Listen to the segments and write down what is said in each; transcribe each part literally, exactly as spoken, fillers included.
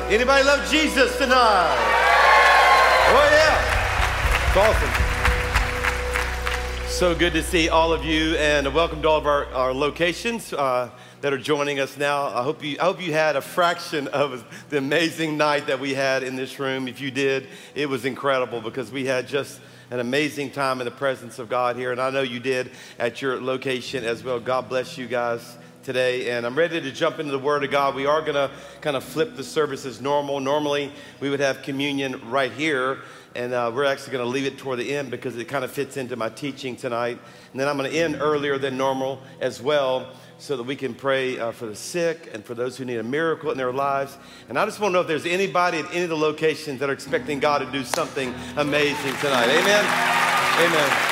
Anybody love Jesus tonight? Oh yeah, it's awesome. So good to see all of you, and welcome to all of our, our locations uh, that are joining us now. I hope you I hope you had a fraction of the amazing night that we had in this room. If you did, it was incredible because we had just an amazing time in the presence of God here, and I know you did at your location as well. God bless you guys today, and I'm ready to jump into the Word of God. We are going to kind of flip the service as normal. Normally, we would have communion right here, and uh, we're actually going to leave it toward the end because it kind of fits into my teaching tonight. And then I'm going to end earlier than normal as well so that we can pray uh, for the sick and for those who need a miracle in their lives. And I just want to know if there's anybody at any of the locations that are expecting God to do something amazing tonight. Amen? Amen.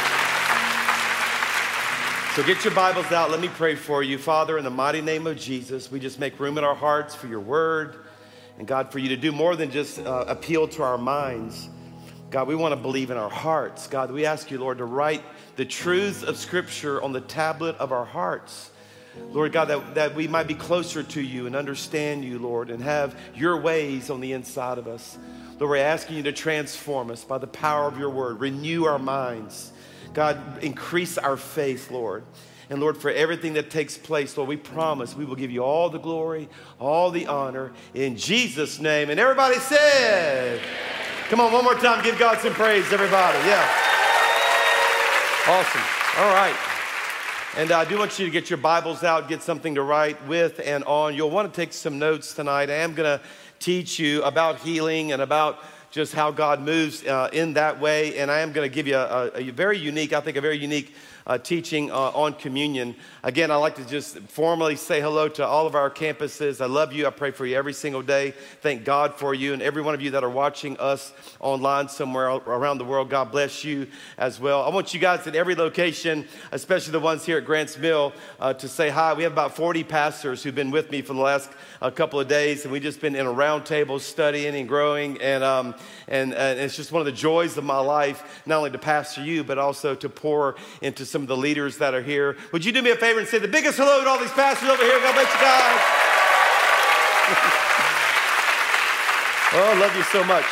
So get your Bibles out. Let me pray for you. Father, in the mighty name of Jesus, we just make room in our hearts for your word. And God, for you to do more than just uh, appeal to our minds. God, we want to believe in our hearts. God, we ask you, Lord, to write the truths of Scripture on the tablet of our hearts. Lord God, that, that we might be closer to you and understand you, Lord, and have your ways on the inside of us. Lord, we're asking you to transform us by the power of your word. Renew our minds. God, increase our faith, Lord. And Lord, for everything that takes place, Lord, we promise we will give you all the glory, all the honor in Jesus' name. And everybody said, come on, one more time, give God some praise, everybody. Yeah. Awesome. All right. And I do want you to get your Bibles out, get something to write with and on. You'll want to take some notes tonight. I am going to teach you about healing and about just how God moves uh, in that way. And I am going to give you a, a, a very unique, I think a very unique uh, teaching uh, on communion. Again, I'd like to just formally say hello to all of our campuses. I love you. I pray for you every single day. Thank God for you. And every one of you that are watching us online somewhere around the world, God bless you as well. I want you guys at every location, especially the ones here at Grants Mill, uh, to say hi. We have about forty pastors who've been with me for the last uh, couple of days, and we've just been in a round table studying and growing. And, um, and, and it's just one of the joys of my life, not only to pastor you, but also to pour into some of the leaders that are here. Would you do me a favor and say the biggest hello to all these pastors over here? God bless you guys. Oh, I love you so much.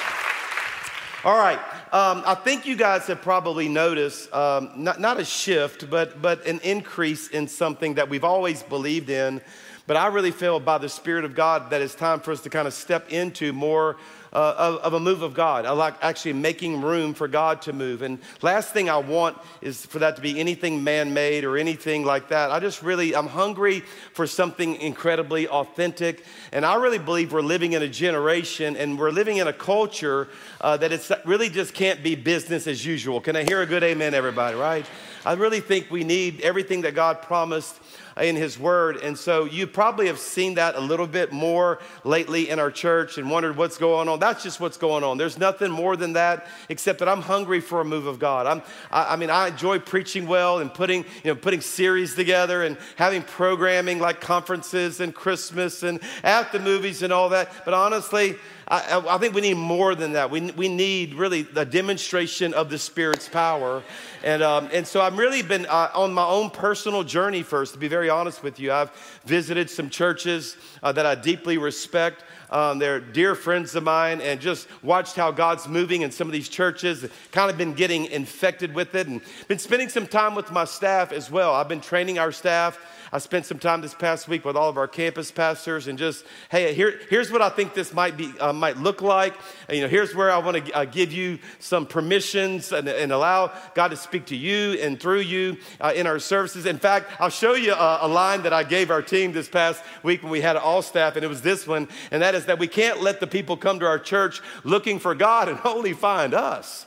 All right. Um, I think you guys have probably noticed um, not, not a shift, but, but an increase in something that we've always believed in. But I really feel by the Spirit of God that it's time for us to kind of step into more Uh, of, of a move of God. I like actually making room for God to move. And last thing I want is for that to be anything man-made or anything like that. I just really, I'm hungry for something incredibly authentic. And I really believe we're living in a generation and we're living in a culture uh, that it's really just can't be business as usual. Can I hear a good amen, everybody, right? I really think we need everything that God promised in his word. And so you probably have seen that a little bit more lately in our church and wondered what's going on. That's just what's going on. There's nothing more than that, except that I'm hungry for a move of God. I'm, I, I mean, I enjoy preaching well and putting, you know, putting series together and having programming like conferences and Christmas and at the movies and all that. But honestly, I, I think we need more than that. We, we need really the demonstration of the Spirit's power. And, um, and so I've really been uh, on my own personal journey first, to be very honest with you. I've visited some churches uh, that I deeply respect. Um, they're dear friends of mine, and just watched how God's moving in some of these churches, kind of been getting infected with it, and been spending some time with my staff as well. I've been training our staff. I spent some time this past week with all of our campus pastors, and just, hey, here, here's what I think this might be, uh, might look like. And, you know, here's where I want to uh, give you some permissions and, and allow God to speak to you and through you uh, in our services. In fact, I'll show you a, a line that I gave our team this past week when we had all staff, and it was this one, and that is that we can't let the people come to our church looking for God and only find us.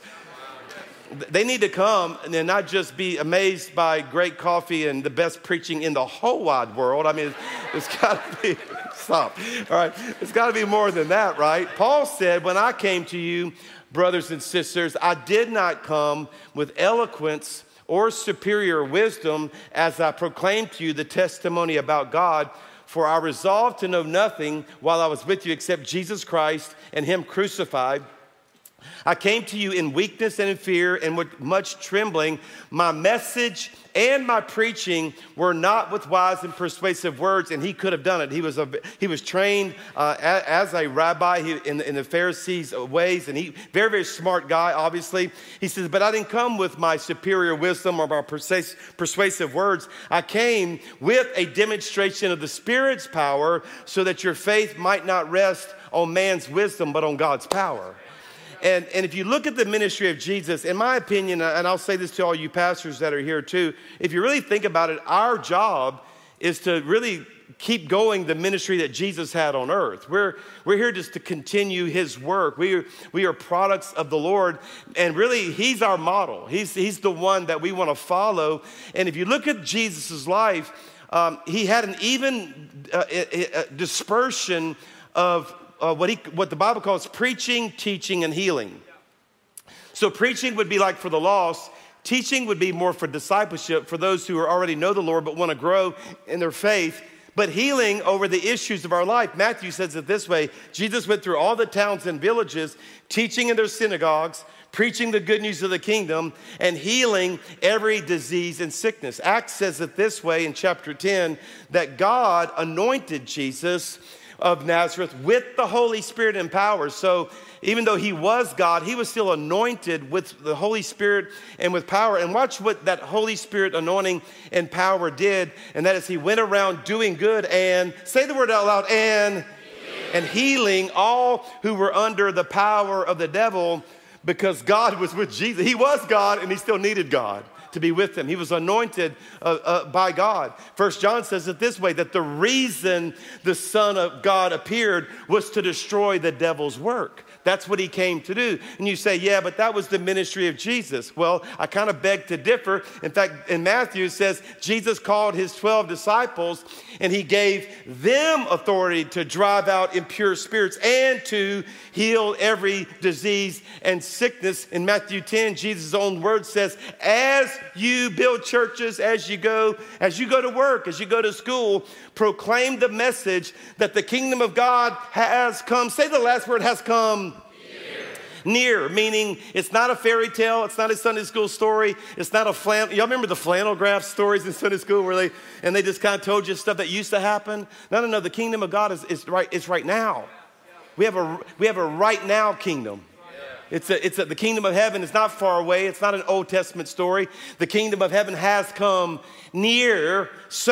They need to come and then not just be amazed by great coffee and the best preaching in the whole wide world. I mean, it's, it's got to be, stop, all right? It's got to be more than that, right? Paul said, when I came to you, brothers and sisters, I did not come with eloquence or superior wisdom as I proclaimed to you the testimony about God. For I resolved to know nothing while I was with you except Jesus Christ and him crucified. I came to you in weakness and in fear and with much trembling. My message and my preaching were not with wise and persuasive words, and he could have done it. He was a, he was trained uh, as a rabbi in, in the Pharisees' ways, and he very, very smart guy, obviously. He says, but I didn't come with my superior wisdom or my persuasive words. I came with a demonstration of the Spirit's power so that your faith might not rest on man's wisdom, but on God's power. And, and if you look at the ministry of Jesus, in my opinion, and I'll say this to all you pastors that are here too, if you really think about it, our job is to really keep going the ministry that Jesus had on earth. We're, we're here just to continue his work. We are, we are products of the Lord, and really he's our model. He's, he's the one that we want to follow. And if you look at Jesus' life, um, he had an even uh, uh, dispersion of Uh, what, he, what the Bible calls preaching, teaching, and healing. So preaching would be like for the lost. Teaching would be more for discipleship, for those who already know the Lord but want to grow in their faith. But healing over the issues of our life. Matthew says it this way. Jesus went through all the towns and villages, teaching in their synagogues, preaching the good news of the kingdom, and healing every disease and sickness. Acts says it this way in chapter ten, that God anointed Jesus of Nazareth with the Holy Spirit and power. So even though he was God, he was still anointed with the Holy Spirit and with power. And watch what that Holy Spirit anointing and power did. And that is he went around doing good and, say the word out loud, and, and healing all who were under the power of the devil, because God was with Jesus. He was God and he still needed God to be with him. He was anointed uh, uh, by God. First John says it this way, that the reason the Son of God appeared was to destroy the devil's work. That's what he came to do. And you say, yeah, but that was the ministry of Jesus. Well, I kind of beg to differ. In fact, in Matthew it says Jesus called his twelve disciples and he gave them authority to drive out impure spirits and to heal every disease and sickness. In Matthew ten, Jesus' own word says, as you build churches, as you go, as you go to work, as you go to school, proclaim the message that the kingdom of God has come. Say the last word, has come. Near, meaning it's not a fairy tale. It's not a Sunday school story. It's not a flannel. Y'all remember the flannel graph stories in Sunday school where they, and they just kind of told you stuff that used to happen? No, no, no. The kingdom of God is, is right. It's right now. We have a, we have a right now kingdom. It's a, it's a, the kingdom of heaven is not far away. It's not an Old Testament story. The kingdom of heaven has come near.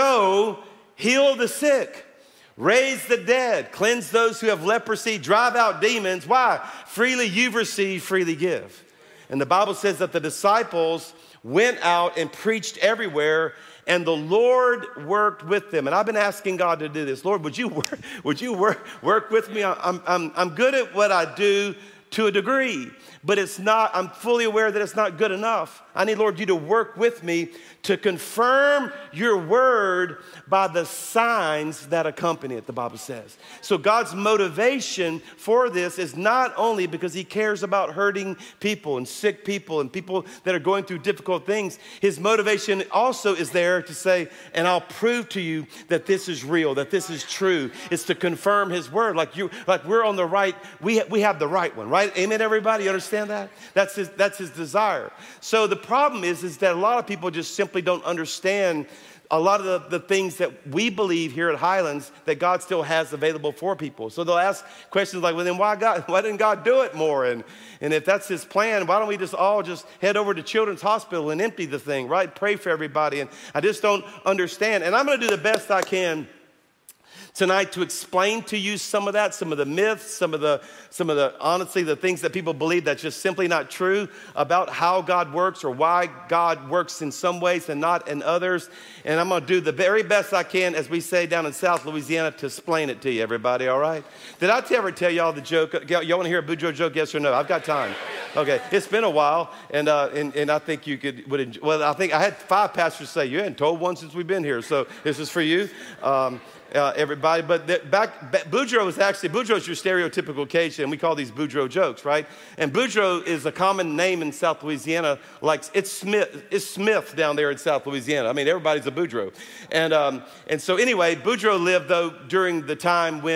So heal the sick. Raise the dead, cleanse those who have leprosy, drive out demons. Why? Freely you've received, freely give. And the Bible says that the disciples went out and preached everywhere, and the Lord worked with them. And I've been asking God to do this. Lord, would you work, would you work, work with me? I'm, I'm, I'm good at what I do to a degree, but it's not, I'm fully aware that it's not good enough. I need, Lord, you to work with me to confirm your word by the signs that accompany it, the Bible says. So God's motivation for this is not only because he cares about hurting people and sick people and people that are going through difficult things. His motivation also is there to say, and I'll prove to you that this is real, that this is true. It's to confirm his word. Like you, like we're on the right, we, ha- we have the right one, right? Amen, everybody? You understand that? That's his, that's his desire. So the problem is, is that a lot of people just simply don't understand a lot of the, the things that we believe here at Highlands that God still has available for people. So they'll ask questions like, well, then why God, why didn't God do it more? And, and if that's his plan, why don't we just all just head over to Children's Hospital and empty the thing, right? Pray for everybody. And I just don't understand. And I'm going to do the best I can tonight to explain to you some of that, some of the myths, some of the, some of the, honestly, the things that people believe that's just simply not true about how God works or why God works in some ways and not in others. And I'm going to do the very best I can, as we say down in South Louisiana, to explain it to you, everybody, all right? Did I ever tell y'all the joke? Y'all want to hear a Boudreaux joke, yes or no? I've got time. Okay, it's been a while, and uh, and, and I think you could, would enjoy, well, I think I had five pastors say, you hadn't told one since we've been here, so this is for you. Um, Uh, everybody, but the, back, back, Boudreaux is actually, Boudreaux is your stereotypical Cajun, and we call these Boudreaux jokes, right? And Boudreaux is a common name in South Louisiana, like it's Smith, it's Smith down there in South Louisiana. I mean, everybody's a Boudreaux. And, um, and so anyway, Boudreaux lived, though, during the time when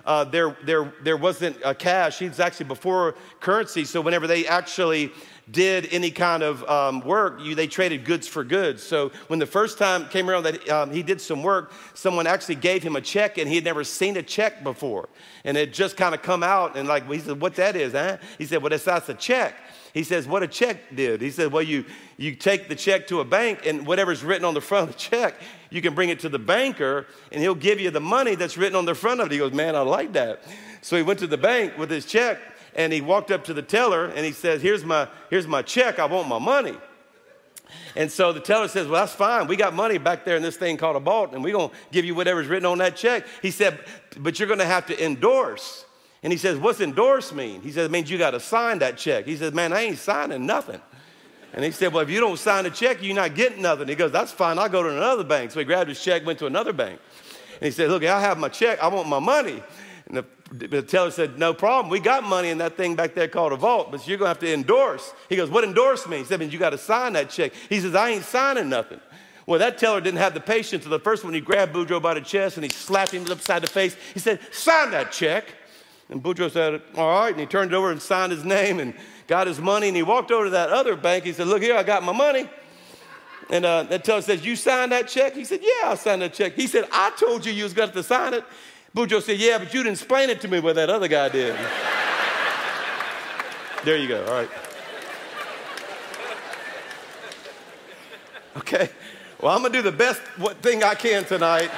uh, there, there, there wasn't a cash. He was actually before currency. So whenever they actually did any kind of um, work, you, they traded goods for goods. So when the first time came around that um, he did some work, someone actually gave him a check, and he had never seen a check before. And it just kind of come out, and like, he said, what that is, huh? He said, well, that's, that's a check. He says, what a check did. He said, well, you, you take the check to a bank, and whatever's written on the front of the check, you can bring it to the banker, and he'll give you the money that's written on the front of it. He goes, man, I like that. So he went to the bank with his check, and he walked up to the teller, and he says, here's my, here's my check. I want my money. And so the teller says, well, that's fine. We got money back there in this thing called a vault, and we're going to give you whatever's written on that check. He said, but you're going to have to endorse. And he says, what's endorse mean? He says, it means you got to sign that check. He says, man, I ain't signing nothing. And he said, well, if you don't sign the check, you're not getting nothing. He goes, that's fine. I'll go to another bank. So he grabbed his check, went to another bank. And he said, look, I have my check. I want my money. And the, the teller said, no problem. We got money in that thing back there called a vault, but you're going to have to endorse. He goes, what endorse mean? He said, means you got to sign that check. He says, I ain't signing nothing. Well, that teller didn't have the patience. So the first one, he grabbed Boudreaux by the chest, and he slapped him upside the face. He said, sign that check. And Boudreaux said, all right. And he turned it over and signed his name and got his money. And he walked over to that other bank. He said, look here, I got my money. And uh, that teller says, you signed that check? He said, yeah, I signed that check. He said, I told you you was going to sign it. Boudreaux said, yeah, but you didn't explain it to me what that other guy did. There you go. All right. Okay. Well, I'm going to do the best what thing I can tonight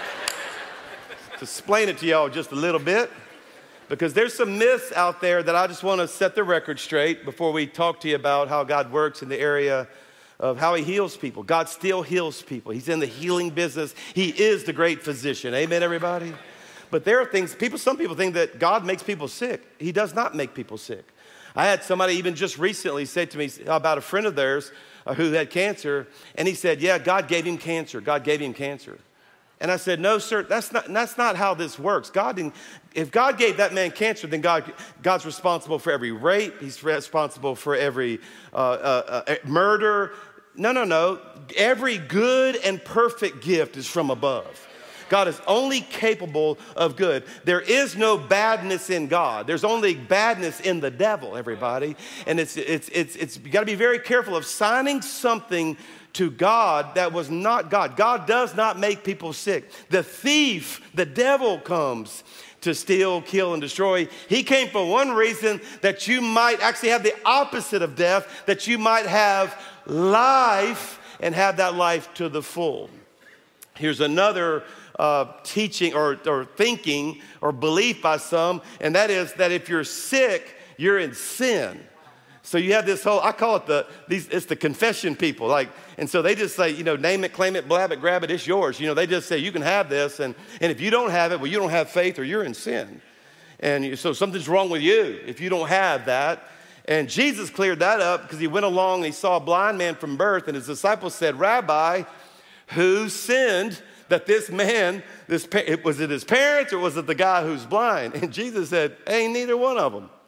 to explain it to y'all just a little bit, because there's some myths out there that I just want to set the record straight before we talk to you about how God works in the area of how he heals people. God still heals people. He's in the healing business. He is the great physician. Amen, everybody? But there are things, people, some people think that God makes people sick. He does not make people sick. I had somebody even just recently say to me about a friend of theirs uh, who had cancer, and he said, yeah, God gave him cancer. God gave him cancer. And I said, no, sir, that's not, that's not how this works. God didn't, if God gave that man cancer, then God, God's responsible for every rape. He's responsible for every uh, uh, uh, murder. No, no, no. Every good and perfect gift is from above. God is only capable of good. There is no badness in God. There's only badness in the devil, everybody. And it's, it's, it's, it's you got to be very careful of signing something to God that was not God. God does not make people sick. The thief, the devil, comes to steal, kill, and destroy. He came for one reason, that you might actually have the opposite of death, that you might have life and have that life to the full. Here's another uh, teaching or, or thinking or belief by some, and that is that if you're sick, you're in sin. So you have this whole, I call it the, these, it's the confession people. Like, and so they just say, you know, name it, claim it, blab it, grab it, it's yours. You know, they just say, you can have this. And, and if you don't have it, well, you don't have faith or you're in sin. And you, so something's wrong with you if you don't have that. And Jesus cleared that up because he went along and he saw a blind man from birth. And his disciples said, Rabbi, who sinned that this man, this was it his parents or was it the guy who's blind? And Jesus said, ain't neither one of them.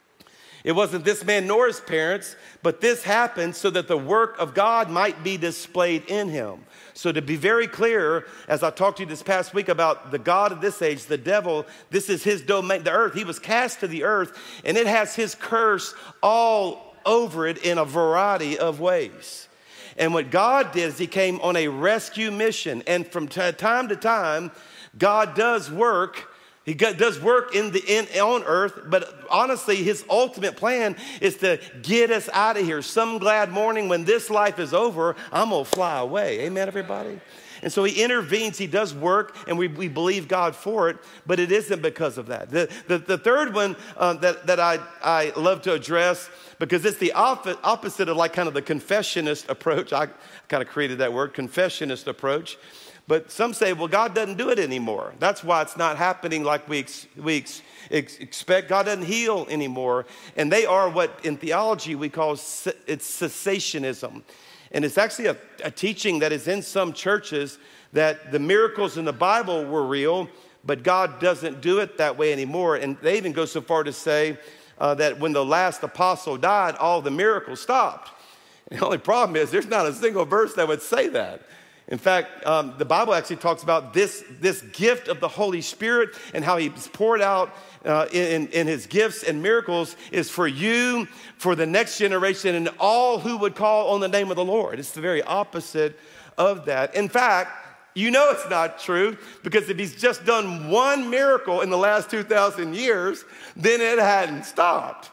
It wasn't this man nor his parents, but this happened so that the work of God might be displayed in him. So to be very clear, as I talked to you this past week about the God of this age, the devil, this is his domain, the earth. He was cast to the earth, and it has his curse all over it in a variety of ways. And what God did is he came on a rescue mission. And from t- time to time, God does work. He does work in the in, on earth, but honestly, his ultimate plan is to get us out of here. Some glad morning when this life is over, I'm going to fly away. Amen, everybody? And so he intervenes, he does work, and we, we believe God for it, but it isn't because of that. The, the, the third one uh, that, that I, I love to address, because it's the opposite, opposite of like kind of the confessionist approach. I kind of created that word, confessionist approach. But some say, well, God doesn't do it anymore. That's why it's not happening like we, ex- we ex- ex- expect. God doesn't heal anymore. And they are what in theology we call ce- it's cessationism. And it's actually a, a teaching that is in some churches that the miracles in the Bible were real, but God doesn't do it that way anymore. And they even go so far to say uh, that when the last apostle died, all the miracles stopped. And the only problem is there's not a single verse that would say that. In fact, um, the Bible actually talks about this, this gift of the Holy Spirit and how he's poured out uh, in, in his gifts and miracles is for you, for the next generation, and all who would call on the name of the Lord. It's the very opposite of that. In fact, you know it's not true, because if he's just done one miracle in the last two thousand years, then it hadn't stopped.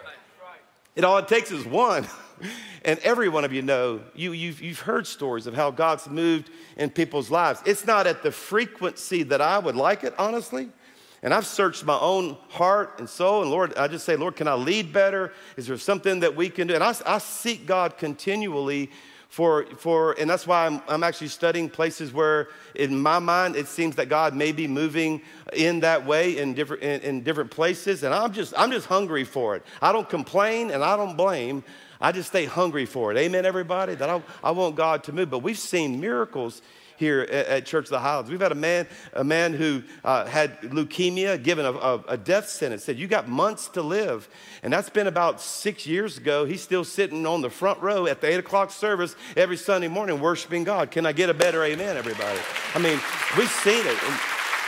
It all it takes is one. And every one of you know, you, you've, you've heard stories of how God's moved in people's lives. It's not at the frequency that I would like it, honestly. And I've searched my own heart and soul. And Lord, I just say, Lord, can I lead better? Is there something that we can do? And I, I seek God continually for, for, and that's why I'm, I'm actually studying places where, in my mind, it seems that God may be moving in that way in different, in, in different places. And I'm just, I'm just hungry for it. I don't complain and I don't blame. I just stay hungry for it. Amen, everybody? That I, I want God to move. But we've seen miracles here at, at Church of the Highlands. We've had a man, a man who uh, had leukemia, given a, a, a death sentence, said, you got months to live. And that's been about six years ago. He's still sitting on the front row at the eight o'clock service every Sunday morning worshiping God. Can I get a better amen, everybody? I mean, we've seen it. And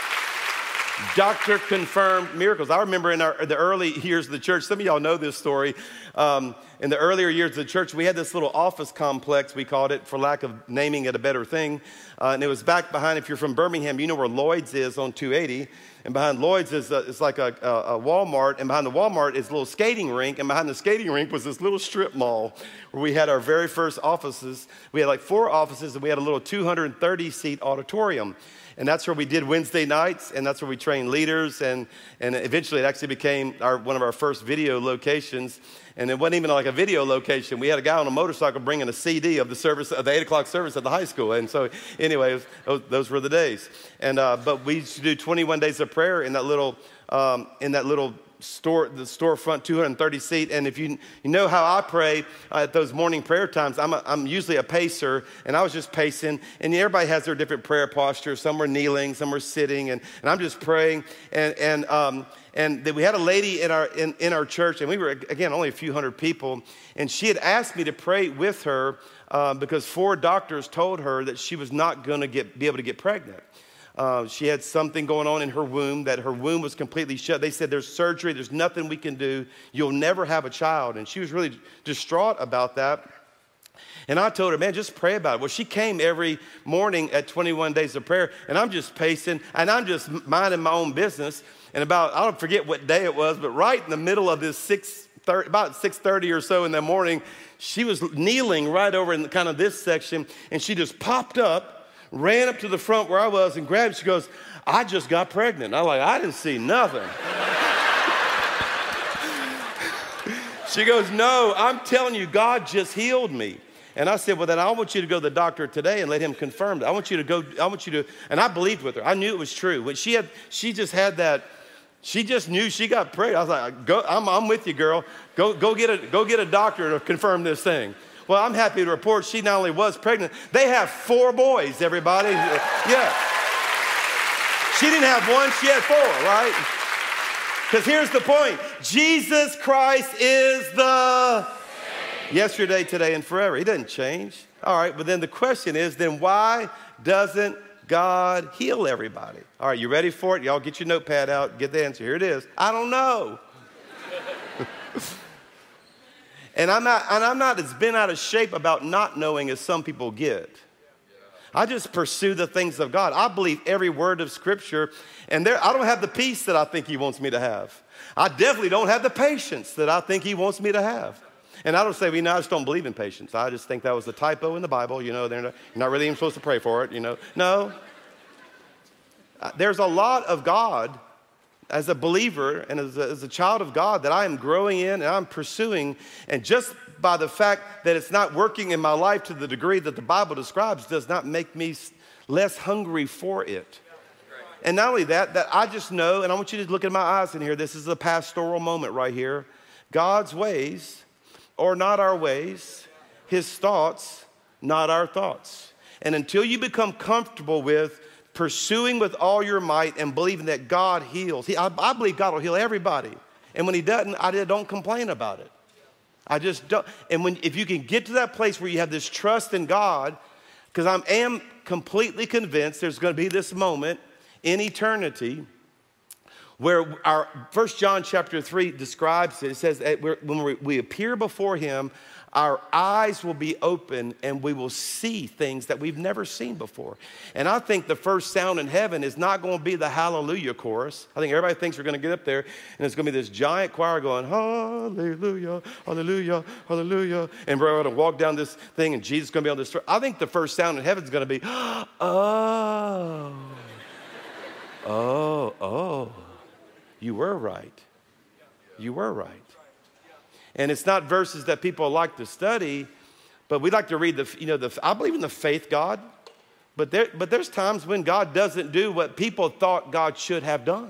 doctor confirmed miracles. I remember in our, the early years of the church, some of y'all know this story. Um, in the earlier years of the church, we had this little office complex, we called it, for lack of naming it a better thing. Uh, and it was back behind, if you're from Birmingham, you know where Lloyd's is on two eighty. And behind Lloyd's is a, it's like a, a, a Walmart. And behind the Walmart is a little skating rink. And behind the skating rink was this little strip mall where we had our very first offices. We had like four offices, and we had a little two hundred thirty seat auditorium. And that's where we did Wednesday nights, and that's where we trained leaders, and, and eventually it actually became our, one of our first video locations. And it wasn't even like a video location. We had a guy on a motorcycle bringing a C D of the service, of the eight o'clock service at the high school. And so anyway, it was, those, those were the days. And uh, but we used to do twenty-one days of prayer in that little um, in that little store, the storefront, two hundred thirty seat. And if you you know how I pray uh, at those morning prayer times, I'm a, I'm usually a pacer, and I was just pacing. And everybody has their different prayer postures. Some were kneeling, some were sitting, and, and I'm just praying. And and um, and we had a lady in our in, in our church, and we were again only a few hundred people, and she had asked me to pray with her uh, because four doctors told her that she was not going to get be able to get pregnant. Uh, she had something going on in her womb, that her womb was completely shut. They said, there's surgery, there's nothing we can do. You'll never have a child. And she was really distraught about that. And I told her, man, just pray about it. Well, she came every morning at twenty-one days of prayer, and I'm just pacing, and I'm just minding my own business. And about, I don't forget what day it was, but right in the middle of this six thirty, about six thirty or so in the morning, she was kneeling right over in kind of this section, and she just popped up, ran up to the front where I was and grabbed it. She goes, I just got pregnant. I'm like, I didn't see nothing. She goes, no, I'm telling you, God just healed me. And I said, well, then I want you to go to the doctor today and let him confirm it. I want you to go, I want you to, and I believed with her. I knew it was true. When she had, she just had that, she just knew she got pregnant. I was like, go, I'm, I'm with you, girl. Go, go get a, go get a doctor to confirm this thing. Well, I'm happy to report she not only was pregnant, they have four boys, everybody. Yeah. She didn't have one, she had four, right? Because here's the point. Jesus Christ is the same. Yesterday, today, and forever. He doesn't change. All right, but then the question is, then why doesn't God heal everybody? All right, you ready for it? Y'all get your notepad out, get the answer. Here it is. I don't know. And I'm not, and I'm not as bent out of shape about not knowing as some people get. I just pursue the things of God. I believe every word of Scripture, and there, I don't have the peace that I think He wants me to have. I definitely don't have the patience that I think He wants me to have. And I don't say, well, you know, I just don't believe in patience. I just think that was a typo in the Bible. You know, they're not, you're not really even supposed to pray for it, you know. No. There's a lot of God as a believer and as a, as a child of God that I am growing in and I'm pursuing. And just by the fact that it's not working in my life to the degree that the Bible describes does not make me less hungry for it. And not only that, that I just know, and I want you to look at my eyes in here. This is a pastoral moment right here. God's ways are not our ways. His thoughts, not our thoughts. And until you become comfortable with pursuing with all your might and believing that God heals. He, I, I believe God will heal everybody. And when He doesn't, I don't complain about it. I just don't. And when if you can get to that place where you have this trust in God, because I am completely convinced there's going to be this moment in eternity where our First John chapter three describes it. It says that we're, when we, we appear before him, our eyes will be open and we will see things that we've never seen before. And I think the first sound in heaven is not going to be the hallelujah chorus. I think everybody thinks we're going to get up there and it's going to be this giant choir going, hallelujah, hallelujah, hallelujah. And we're going to walk down this thing and Jesus is going to be on this. I think the first sound in heaven is going to be, oh, oh, oh, you were right. You were right. And it's not verses that people like to study, but we like to read the, you know, the, I believe in the faith God, but there, but there's times when God doesn't do what people thought God should have done.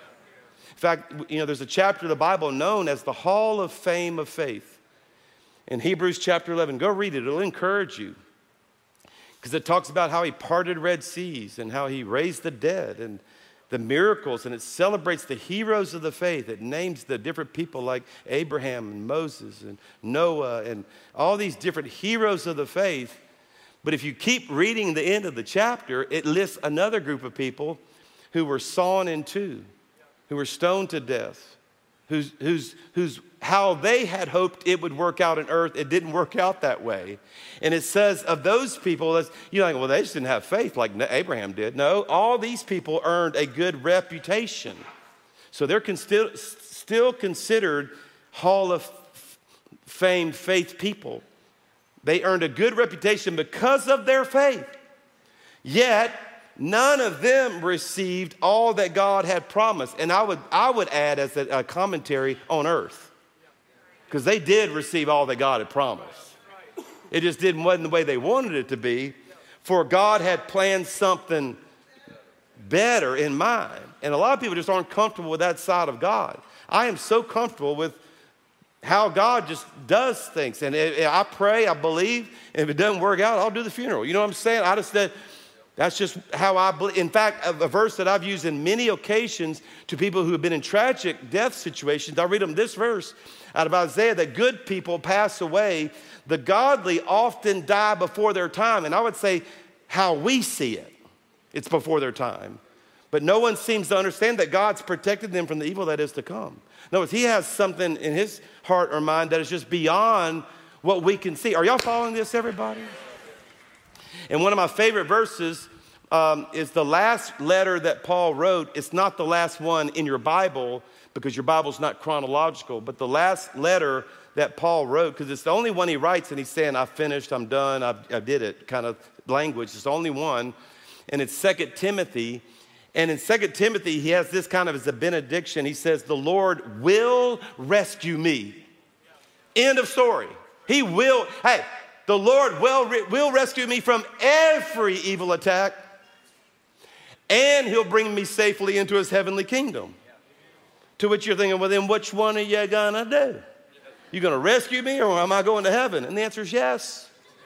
In fact, you know, there's a chapter of the Bible known as the Hall of Fame of Faith. In Hebrews chapter eleven, go read it, it'll encourage you. Because it talks about how he parted Red Seas and how he raised the dead and the miracles, and it celebrates the heroes of the faith. It names the different people like Abraham and Moses and Noah and all these different heroes of the faith. But if you keep reading the end of the chapter, it lists another group of people who were sawn in two, who were stoned to death, whose, whose, whose, how they had hoped it would work out on earth. It didn't work out that way. And it says of those people, you're like, well, they just didn't have faith like Abraham did. No, all these people earned a good reputation. So they're con- still, still considered Hall of Fame faith people. They earned a good reputation because of their faith. Yet, none of them received all that God had promised. And I would, I would add as a, a commentary on earth, because they did receive all that God had promised. It just didn't wasn't the way they wanted it to be, for God had planned something better in mind. And a lot of people just aren't comfortable with that side of God. I am so comfortable with how God just does things. And it, I pray, I believe, and if it doesn't work out, I'll do the funeral. You know what I'm saying? I just said, that's just how I believe. In fact, a, a verse that I've used in many occasions to people who have been in tragic death situations, I'll read them this verse out of Isaiah, that good people pass away. The godly often die before their time. And I would say how we see it, it's before their time. But no one seems to understand that God's protected them from the evil that is to come. In other words, he has something in his heart or mind that is just beyond what we can see. Are y'all following this, everybody? And one of my favorite verses um, is the last letter that Paul wrote. It's not the last one in your Bible because your Bible's not chronological, but the last letter that Paul wrote, because it's the only one he writes, and he's saying, I finished, I'm done, I, I did it, kind of language. It's the only one, and it's Second Timothy. And in Second Timothy, he has this kind of as a benediction. He says, the Lord will rescue me. End of story. He will, hey, the Lord will, will rescue me from every evil attack, and he'll bring me safely into his heavenly kingdom. To which you're thinking, well, then which one are you gonna do? You gonna rescue me, or am I going to heaven? And the answer is yes.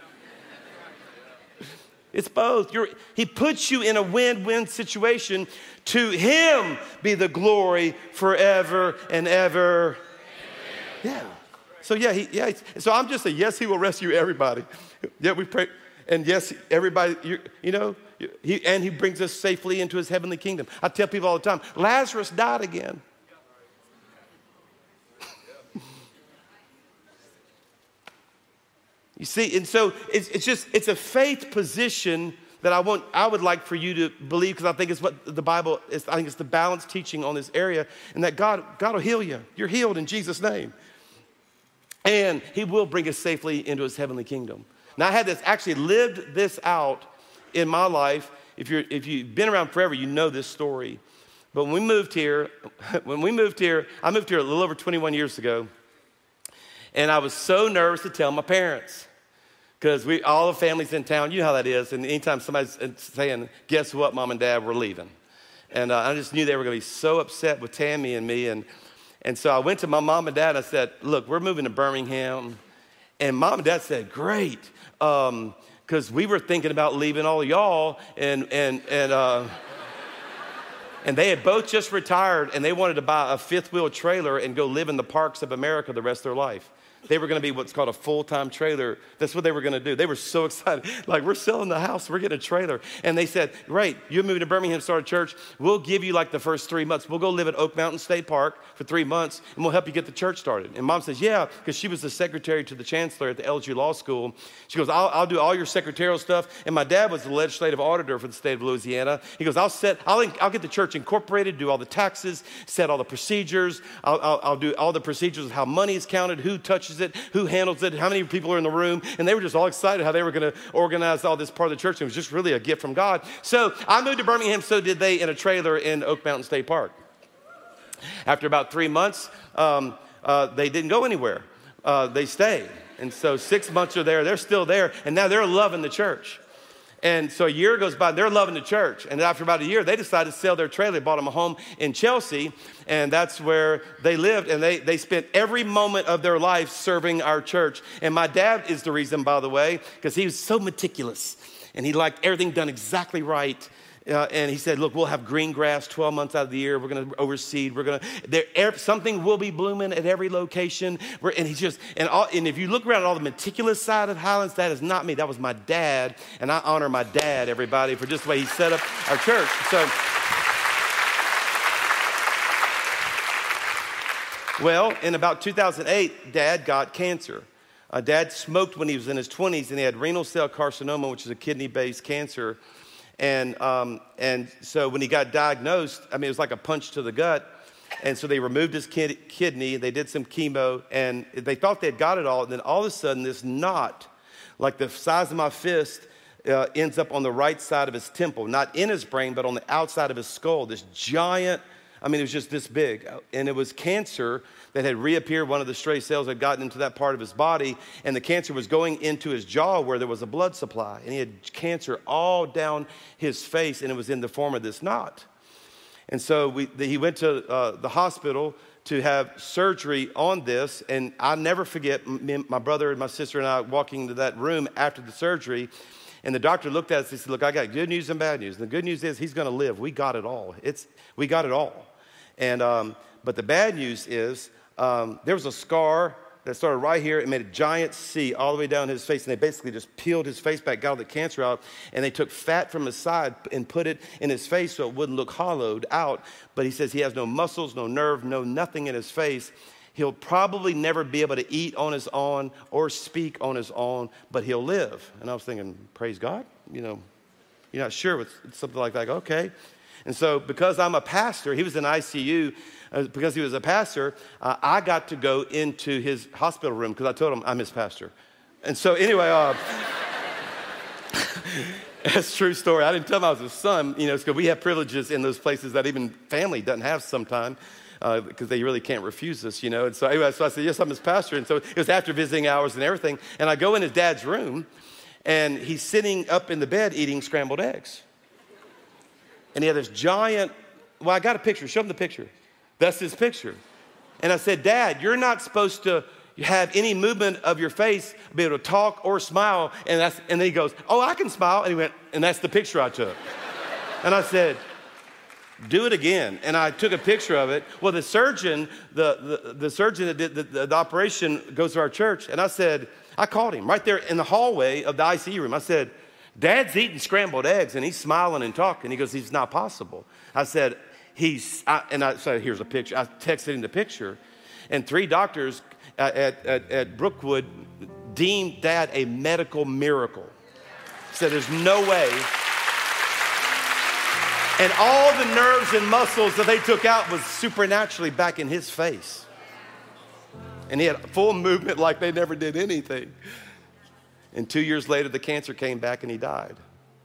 It's both. You're, he puts you in a win-win situation. To him be the glory forever and ever. Amen. Yeah. So yeah, he, yeah. So I'm just a yes. He will rescue everybody. Yeah, we pray, and yes, everybody. You, you know, he and he brings us safely into his heavenly kingdom. I tell people all the time, Lazarus died again. You see, and so it's, it's just, it's a faith position that I want, I would like for you to believe, because I think it's what the Bible is. I think it's the balanced teaching on this area, and that God, God will heal you. You're healed in Jesus' name. And he will bring us safely into his heavenly kingdom. Now, I had this, actually lived this out in my life. If you're, if you've been around forever, you know this story. But when we moved here, when we moved here, I moved here a little over twenty-one years ago. And I was so nervous to tell my parents, because we all the families in town, you know how that is. And anytime somebody's saying, guess what, Mom and Dad, we're leaving. And uh, I just knew they were going to be so upset with Tammy and me. And, and so I went to my mom and dad. And I said, look, we're moving to Birmingham. And Mom and Dad said, great, because um, we were thinking about leaving all of y'all. And, and, and, uh, and they had both just retired, and they wanted to buy a fifth wheel trailer and go live in the parks of America the rest of their life. They were going to be what's called a full-time trailer. That's what they were going to do. They were so excited. Like, we're selling the house. We're getting a trailer. And they said, great, you're moving to Birmingham to start a church. We'll give you like the first three months. We'll go live at Oak Mountain State Park for three months, and we'll help you get the church started. And Mom says, yeah, because she was the secretary to the chancellor at the L G Law School. She goes, I'll, I'll do all your secretarial stuff. And my dad was the legislative auditor for the state of Louisiana. He goes, I'll set, I'll, I'll get the church incorporated, do all the taxes, set all the procedures. I'll, I'll, I'll do all the procedures of how money is counted, who touches it, who handles it, how many people are in the room. And they were just all excited how they were going to organize all this part of the church. It was just really a gift from God. So I moved to Birmingham, so did they, in a trailer in Oak Mountain State Park. After about three months, um, uh, they didn't go anywhere. Uh, they stayed. And so six months are there. They're still there. And now they're loving the church. And so a year goes by, they're loving the church. And after about a year, they decided to sell their trailer. They bought them a home in Chelsea, and that's where they lived. And they, they spent every moment of their life serving our church. And my dad is the reason, by the way, because he was so meticulous. And he liked everything done exactly right. Uh, and he said, look, we'll have green grass twelve months out of the year. We're going to overseed. We're going to, something will be blooming at every location. We're, and he just, and, all, and if you look around at all the meticulous side of Highlands, that is not me. That was my dad. And I honor my dad, everybody, for just the way he set up our church. So, well, in about two thousand eight, Dad got cancer. Uh, Dad smoked when he was in his twenties, and he had renal cell carcinoma, which is a kidney-based cancer. And um, and so when he got diagnosed, I mean, it was like a punch to the gut. And so they removed his kid- kidney. They did some chemo, and they thought they had got it all. And then all of a sudden, this knot, like the size of my fist, uh, ends up on the right side of his temple, not in his brain, but on the outside of his skull. This giant, I mean, it was just this big. And it was cancer that had reappeared. One of the stray cells had gotten into that part of his body, and the cancer was going into his jaw where there was a blood supply. And he had cancer all down his face, and it was in the form of this knot. And so we, the, he went to uh, the hospital to have surgery on this. And I never forget me, my brother and my sister and I walking into that room after the surgery. And the doctor looked at us and said, look, I got good news and bad news. And the good news is he's going to live. We got it all. It's, we got it all. And um, but the bad news is um, there was a scar that started right here and made a giant C all the way down his face. And they basically just peeled his face back, got all the cancer out, and they took fat from his side and put it in his face so it wouldn't look hollowed out. But he says he has no muscles, no nerve, no nothing in his face. He'll probably never be able to eat on his own or speak on his own, but he'll live. And I was thinking, praise God, you know, you're not sure with something like that. Okay. And so because I'm a pastor, he was in I C U, uh, because he was a pastor, uh, I got to go into his hospital room because I told him I'm his pastor. And so anyway, uh, that's a true story. I didn't tell him I was his son, you know, because we have privileges in those places that even family doesn't have sometimes. Uh, because they really can't refuse us, you know. And so anyway, so I said, yes, I'm his pastor. And so it was after visiting hours and everything. And I go in his dad's room, and he's sitting up in the bed eating scrambled eggs. And he had this giant, well, I got a picture. Show him the picture. That's his picture. And I said, Dad, you're not supposed to have any movement of your face, be able to talk or smile. And, that's, and then he goes, oh, I can smile. And he went, and that's the picture I took. And I said, do it again. And I took a picture of it. Well, the surgeon, the, the, the surgeon that did the, the, the operation goes to our church. And I said, I called him right there in the hallway of the I C U room. I said, Dad's eating scrambled eggs, and he's smiling and talking. He goes, it's not possible. I said, he's, I, and I said, here's a picture. I texted him the picture. And three doctors at, at, at Brookwood deemed Dad a medical miracle. Said there's no way. And all the nerves and muscles that they took out was supernaturally back in his face. And he had full movement like they never did anything. And two years later, the cancer came back and he died.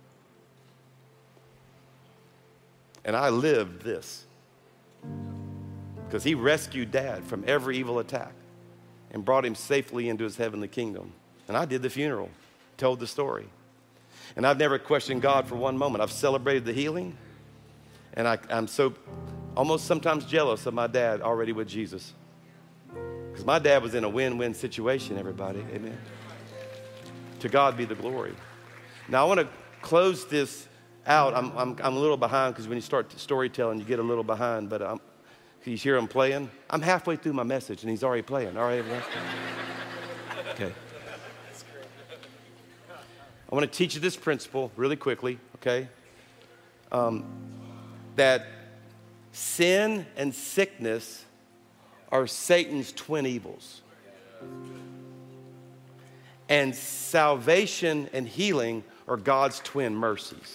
And I lived this. Because he rescued Dad from every evil attack and brought him safely into his heavenly kingdom. And I did the funeral, told the story. And I've never questioned God for one moment. I've celebrated the healing. And I, I'm so almost sometimes jealous of my dad already with Jesus. Because my dad was in a win-win situation, everybody. Amen. To God be the glory. Now, I want to close this out. I'm, I'm, I'm a little behind because when you start storytelling, you get a little behind. But I'm, you hear him playing? I'm halfway through my message, and he's already playing. All right, everybody? I want to teach you this principle really quickly, okay? Um, that sin and sickness are Satan's twin evils. And salvation and healing are God's twin mercies.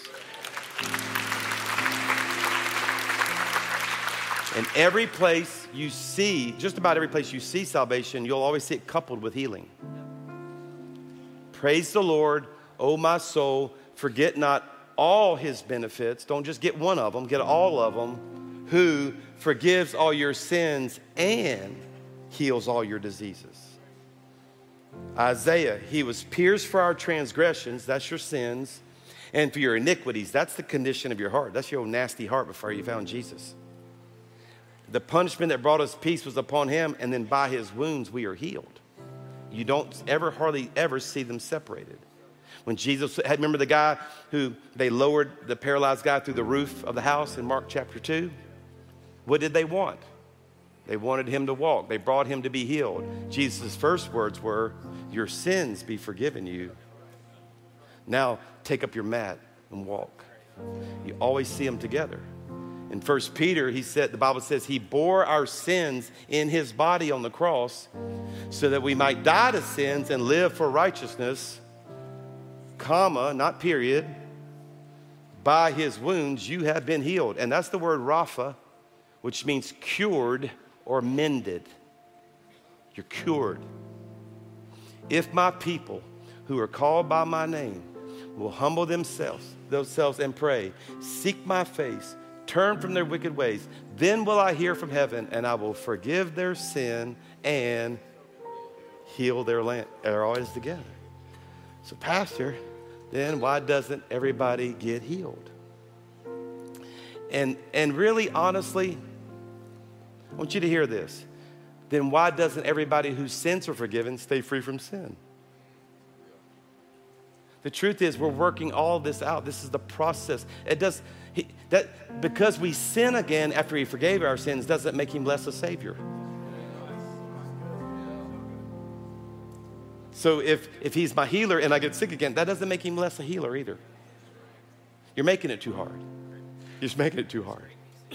And every place you see, just about every place you see salvation, you'll always see it coupled with healing. Praise the Lord, O my soul, forget not all his benefits. Don't just get one of them, get all of them, who forgives all your sins and heals all your diseases. Isaiah, he was pierced for our transgressions, that's your sins, and for your iniquities, that's the condition of your heart. That's your old nasty heart before you found Jesus. The punishment that brought us peace was upon him, and then by his wounds we are healed. You don't ever, hardly ever see them separated. When Jesus had, remember the guy who they lowered the paralyzed guy through the roof of the house in Mark chapter two? What did they want? They wanted him to walk. They brought him to be healed. Jesus' first words were, your sins be forgiven you. Now take up your mat and walk. You always see them together. In First Peter, he said, the Bible says he bore our sins in his body on the cross so that we might die to sins and live for righteousness, comma, not period. By his wounds you have been healed. And that's the word Rapha, which means cured or mended. You're cured. If my people who are called by my name will humble themselves, themselves and pray, seek my face, turn from their wicked ways, then will I hear from heaven and I will forgive their sin and heal their land. They're always together. So pastor, then why doesn't everybody get healed? And, and really, honestly, I want you to hear this. Then why doesn't everybody whose sins are forgiven stay free from sin? The truth is we're working all this out. This is the process. It does he, that because we sin again after he forgave our sins doesn't make him less a savior. So if, if he's my healer and I get sick again, that doesn't make him less a healer either. You're making it too hard. You're just making it too hard.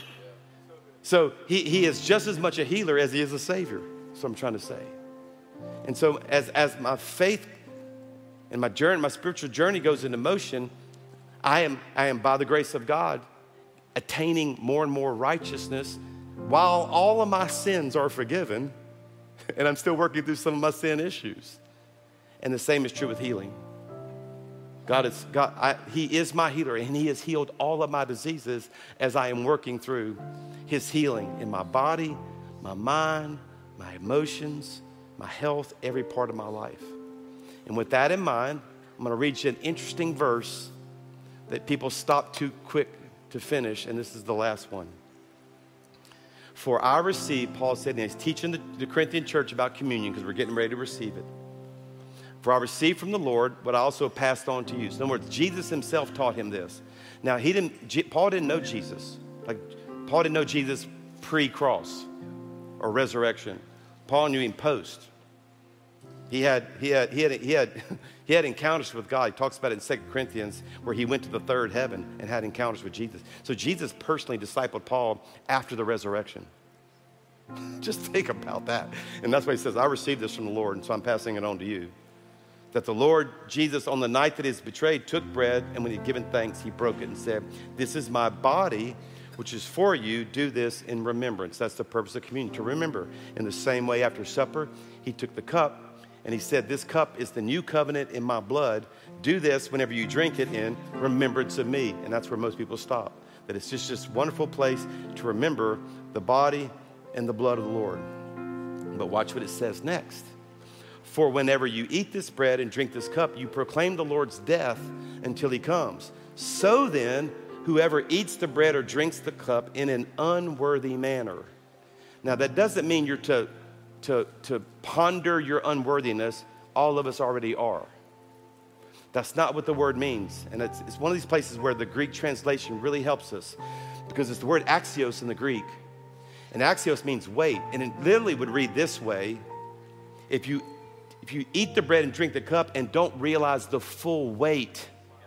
So he, he is just as much a healer as he is a savior. That's what I'm trying to say. And so as, as my faith and my journey, my spiritual journey goes into motion, I am, I am by the grace of God attaining more and more righteousness while all of my sins are forgiven and I'm still working through some of my sin issues. And the same is true with healing. God is, God, I, he is my healer, and he has healed all of my diseases as I am working through his healing in my body, my mind, my emotions, my health, every part of my life. And with that in mind, I'm going to read you an interesting verse that people stop too quick to finish, and this is the last one. For I received, Paul said, and he's teaching the, the Corinthian church about communion because we're getting ready to receive it. For I received from the Lord what I also passed on to you. So in other words, Jesus himself taught him this. Now, he didn't. Paul didn't know Jesus. Like, Paul didn't know Jesus pre-cross or resurrection. Paul knew him post. He had, he had, he had, he had, he had encounters with God. He talks about it in Second Corinthians where he went to the third heaven and had encounters with Jesus. So Jesus personally discipled Paul after the resurrection. Just think about that. And that's why he says, I received this from the Lord, and so I'm passing it on to you. That the Lord Jesus, on the night that he was betrayed, took bread, and when he had given thanks, he broke it and said, this is my body, which is for you. Do this in remembrance. That's the purpose of communion, to remember. In the same way, after supper, he took the cup, and he said, this cup is the new covenant in my blood. Do this whenever you drink it in remembrance of me. And that's where most people stop. That it's just this wonderful place to remember the body and the blood of the Lord. But watch what it says next. For whenever you eat this bread and drink this cup, you proclaim the Lord's death until he comes. So then, whoever eats the bread or drinks the cup in an unworthy manner. Now, that doesn't mean you're to, to, to ponder your unworthiness. All of us already are. That's not what the word means. And it's, it's one of these places where the Greek translation really helps us, because it's the word axios in the Greek. And axios means weight. And it literally would read this way: if you if you eat the bread and drink the cup and don't realize the full weight,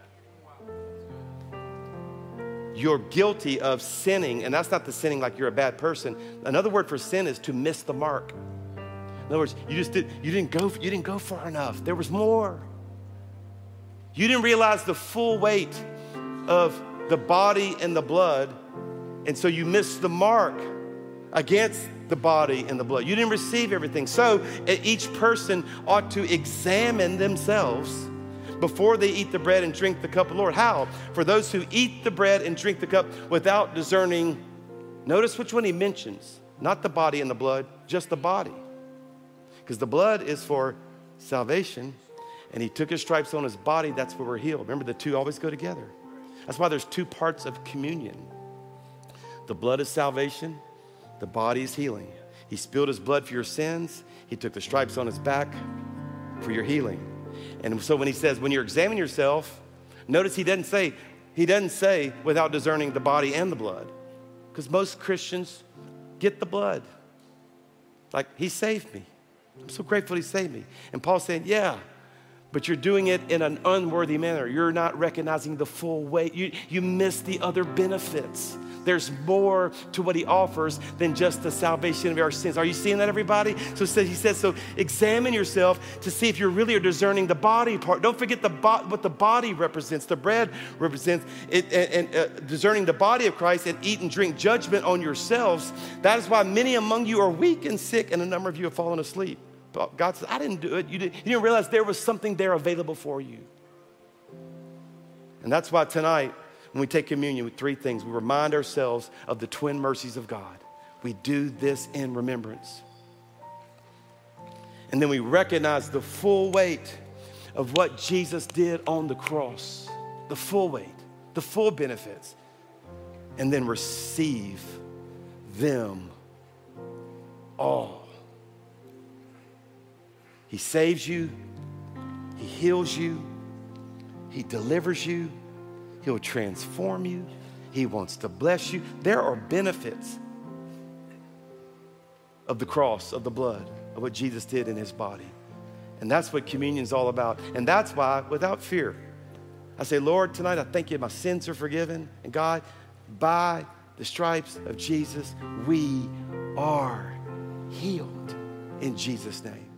you're guilty of sinning. And that's not the sinning like you're a bad person. Another word for sin is to miss the mark. In other words, you just did, you didn't go, you didn't go far enough. There was more. You didn't realize the full weight of the body and the blood, and so you missed the mark against the body and the blood. You didn't receive everything. So each person ought to examine themselves before they eat the bread and drink the cup of the Lord. How? For those who eat the bread and drink the cup without discerning, notice which one he mentions. Not the body and the blood, just the body. Because the blood is for salvation, and he took his stripes on his body. That's where we're healed. Remember, the two always go together. That's why there's two parts of communion. The blood is salvation. The body is healing. He spilled his blood for your sins. He took the stripes on his back for your healing. And so when he says, when you're examining yourself, notice he doesn't say, he doesn't say without discerning the body and the blood. Because most Christians get the blood. Like, he saved me. I'm so grateful he saved me. And Paul's saying, yeah, but you're doing it in an unworthy manner. You're not recognizing the full weight. You, you miss the other benefits. There's more to what he offers than just the salvation of our sins. Are you seeing that, everybody? So he says, so examine yourself to see if you really are discerning the body part. Don't forget the bo- what the body represents. The bread represents it, and, and uh, discerning the body of Christ, and eat and drink judgment on yourselves. That is why many among you are weak and sick, and a number of you have fallen asleep. But God says, I didn't do it. You didn't, you didn't realize there was something there available for you. And that's why tonight, when we take communion with three things, we remind ourselves of the twin mercies of God. We do this in remembrance. And then we recognize the full weight of what Jesus did on the cross, the full weight, the full benefits, and then receive them all. He saves you, he heals you, he delivers you, he'll transform you, he wants to bless you. There are benefits of the cross, of the blood, of what Jesus did in his body. And that's what communion is all about. And that's why, without fear, I say, Lord, tonight I thank you my sins are forgiven. And God, by the stripes of Jesus, we are healed in Jesus' name.